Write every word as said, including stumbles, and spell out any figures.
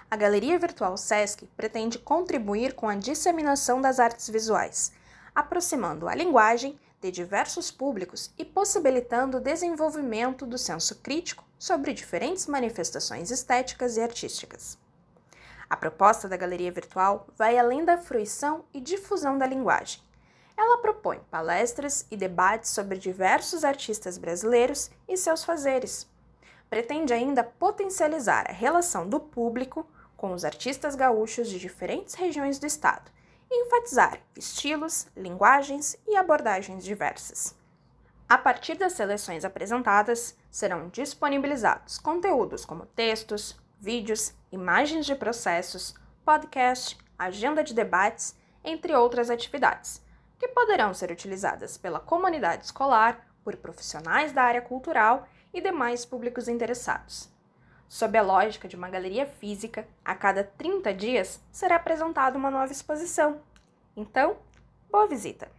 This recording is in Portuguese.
A Galeria Virtual Sesc pretende contribuir com a disseminação das artes visuais, aproximando a linguagem de diversos públicos e possibilitando o desenvolvimento do senso crítico sobre diferentes manifestações estéticas e artísticas. A proposta da Galeria Virtual vai além da fruição e difusão da linguagem. Ela propõe palestras e debates sobre diversos artistas brasileiros e seus fazeres. Pretende ainda potencializar a relação do público com os artistas gaúchos de diferentes regiões do estado e enfatizar estilos, linguagens e abordagens diversas. A partir das seleções apresentadas, serão disponibilizados conteúdos como textos, vídeos, imagens de processos, podcast, agenda de debates, entre outras atividades, que poderão ser utilizadas pela comunidade escolar, por profissionais da área cultural e demais públicos interessados. Sob a lógica de uma galeria física, a cada trinta dias será apresentada uma nova exposição. Então, boa visita!